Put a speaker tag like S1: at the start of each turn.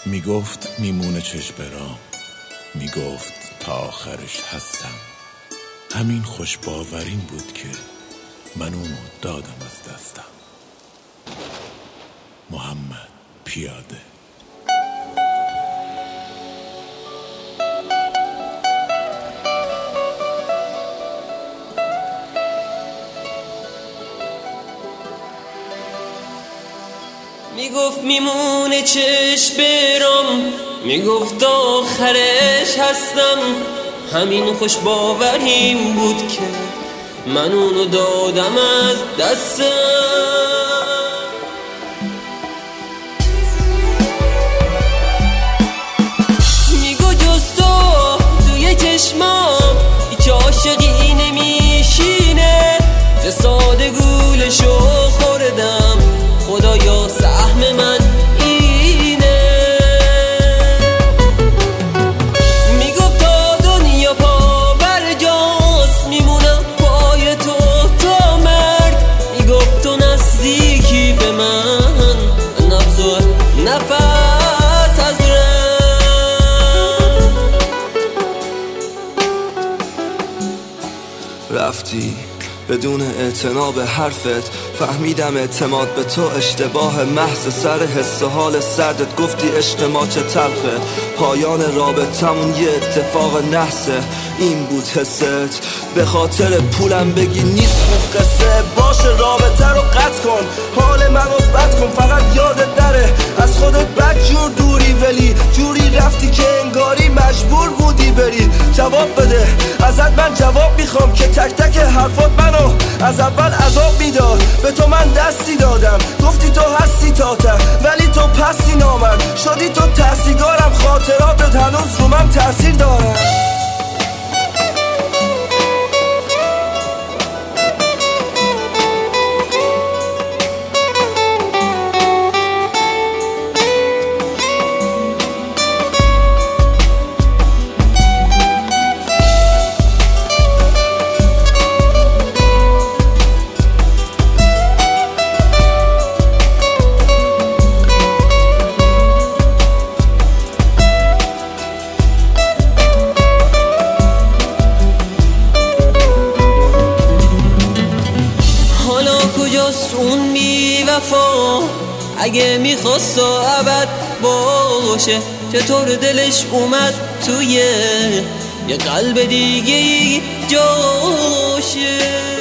S1: میگفت میمونه چشم برام، میگفت تا آخرش هستم. همین خوش باورین بود که من اونو دادم از دستم. محمد پیاده.
S2: میگفت میمونه چشم برام، میگفت آخرش هستم. همین خوش باوریم بود که من اونو دادم از دستم. میگو جز تو توی چشمام هیچ عاشقی نمیشینه. چه ساده گولشو خوردم، خدایا سهم من اینه. میگفت تا دنیا پا برجاست، میمونم پای تو تا مرگ. میگفت تو نزدیکی به من، نبض و نفس از
S3: رفتی بدون اعتنا به حرفت، فهمیدم اعتماد به تو اشتباه محض. سر حس و حال سردت گفتی عشق ما چه تلخه، پایان رابطمون یه اتفاق نحسه. این بود حست، به خاطر پولم بگی نیست خوب قصه. باشه رابطه رو قطع کن، حال منو بد کن، فقط یادت نره از خودت بد جور دوری. ولی جوری رفتی که انگاری مجبور بودی بری. جواب بده ازت، من جواب میخوام که تک تک حرفات منو از اول عذاب میداد. به تو من دستی دادم، گفتی تو هستی تاتم، ولی تو پسی نامن شدی. تو تحصیلگارم، خاطراتت هنوز رو من تأثیر دارم.
S2: کجاست اون بی وفا؟ اگه میخواست تا ابد باشه، چطور دلش اومد توی یه قلب دیگه جاشه؟